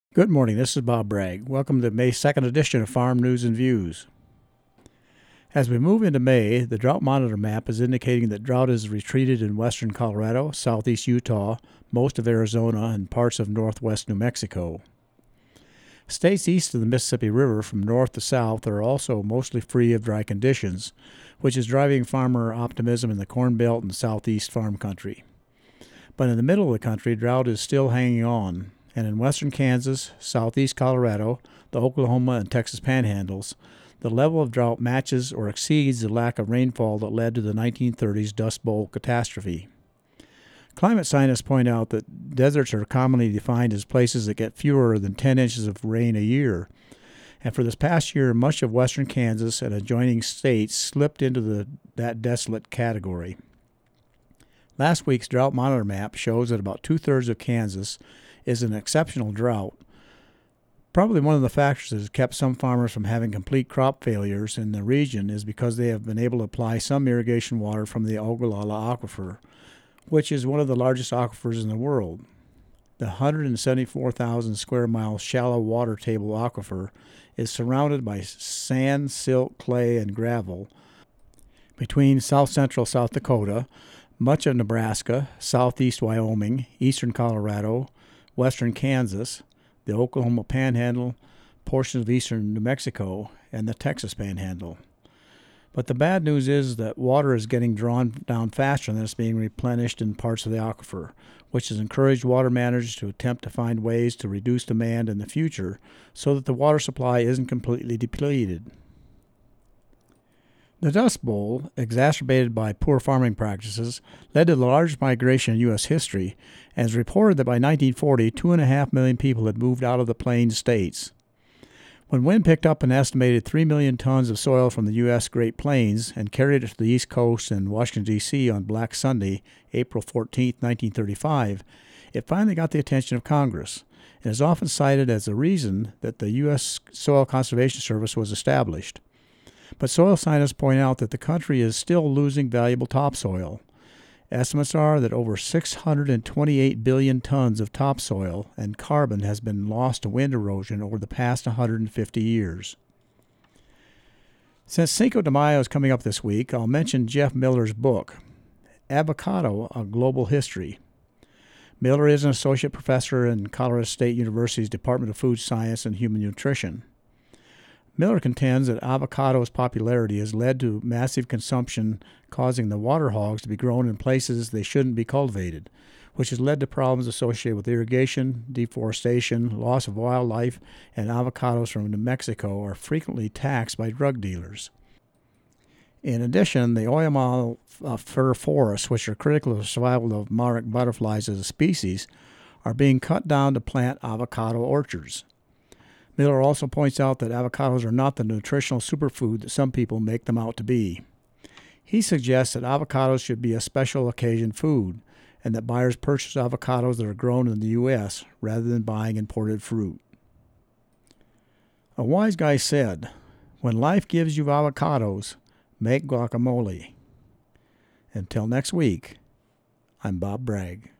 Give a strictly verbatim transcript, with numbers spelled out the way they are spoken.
Good morning, this is Bob Bragg. Welcome to the May second edition of Farm News and Views. As we move into May, the drought monitor map is indicating that drought has retreated in western Colorado, southeast Utah, most of Arizona, and parts of northwest New Mexico. States east of the Mississippi River from north to south are also mostly free of dry conditions, which is driving farmer optimism in the Corn Belt and southeast farm country. But in the middle of the country, drought is still hanging on. And in western Kansas, southeast Colorado, the Oklahoma and Texas panhandles, the level of drought matches or exceeds the lack of rainfall that led to the nineteen thirties Dust Bowl catastrophe. Climate scientists point out that deserts are commonly defined as places that get fewer than ten inches of rain a year. And for this past year, much of western Kansas and adjoining states slipped into the, that desolate category. Last week's drought monitor map shows that about two-thirds of Kansas is an exceptional drought. Probably one of the factors that has kept some farmers from having complete crop failures in the region is because they have been able to apply some irrigation water from the Ogallala Aquifer, which is one of the largest aquifers in the world. The one hundred seventy-four thousand square mile shallow water table aquifer is surrounded by sand, silt, clay, and gravel between south-central South Dakota, much of Nebraska, southeast Wyoming, eastern Colorado, western Kansas, the Oklahoma Panhandle, portions of eastern New Mexico, and the Texas Panhandle. But the bad news is that water is getting drawn down faster than it's being replenished in parts of the aquifer, which has encouraged water managers to attempt to find ways to reduce demand in the future so that the water supply isn't completely depleted. The Dust Bowl, exacerbated by poor farming practices, led to the largest migration in U S history, and is reported that by nineteen forty, two and a half million people had moved out of the Plains states. When wind picked up an estimated three million tons of soil from the U S Great Plains and carried it to the East Coast and Washington, D C on Black Sunday, April fourteenth, nineteen thirty-five, it finally got the attention of Congress, and is often cited as the reason that the U S Soil Conservation Service was established. But soil scientists point out that the country is still losing valuable topsoil. Estimates are that over six hundred twenty-eight billion tons of topsoil and carbon has been lost to wind erosion over the past one hundred fifty years. Since Cinco de Mayo is coming up this week, I'll mention Jeff Miller's book, Avocado: A Global History. Miller is an associate professor in Colorado State University's Department of Food Science and Human Nutrition. Miller contends that avocado's popularity has led to massive consumption, causing the water hogs to be grown in places they shouldn't be cultivated, which has led to problems associated with irrigation, deforestation, loss of wildlife, and avocados from New Mexico are frequently taxed by drug dealers. In addition, the Oyama uh, fir forests, which are critical to the survival of monarch butterflies as a species, are being cut down to plant avocado orchards. Miller also points out that avocados are not the nutritional superfood that some people make them out to be. He suggests that avocados should be a special occasion food, and that buyers purchase avocados that are grown in the U S rather than buying imported fruit. A wise guy said, "When life gives you avocados, make guacamole." Until next week, I'm Bob Bragg.